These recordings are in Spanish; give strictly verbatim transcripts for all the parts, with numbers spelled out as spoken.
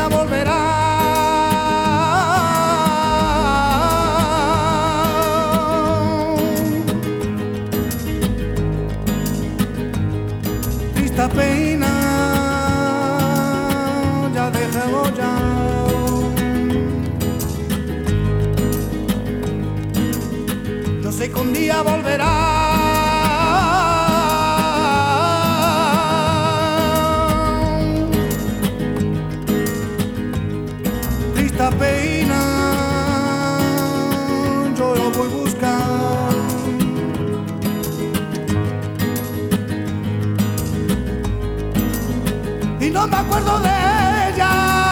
día volverá. Triste pena, ya dejemos ya. No sé que un día volverá. Esta pena yo lo voy a buscar. Y no me acuerdo de ella.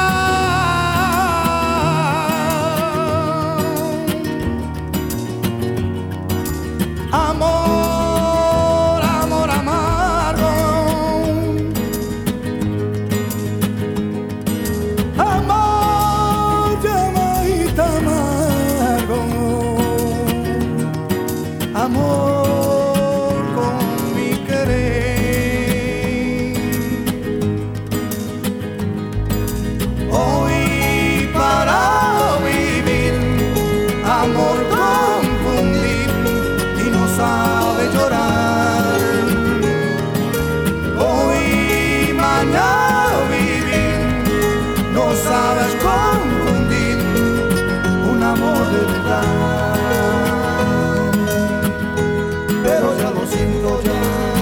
Amor, amor amargo. Amor, llamadita amargo. Amor con mi querer. Hoy para vivir, amor confundir y no sabe llorar. Hoy, mañana vivir, no sabes confundir un amor de verdad. Pero ya lo siento ya.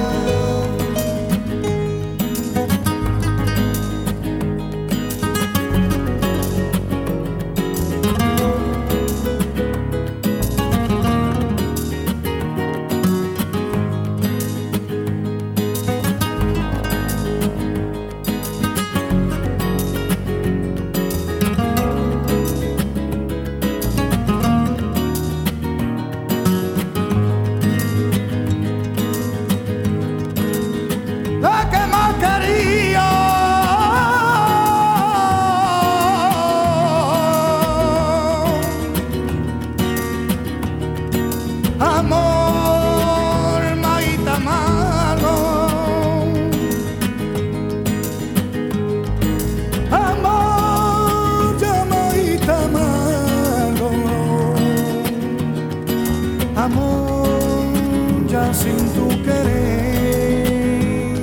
La que más quería. Amor, maíta malo. Amor, llamadita malo. Amor, ya sin tu querer.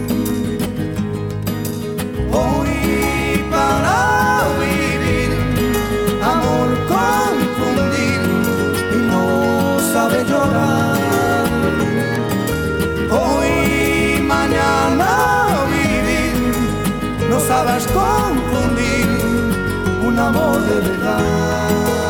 Hoy para vivir, amor confundir y no sabe llorar. Hoy, mañana vivir, no sabes confundir un amor de verdad.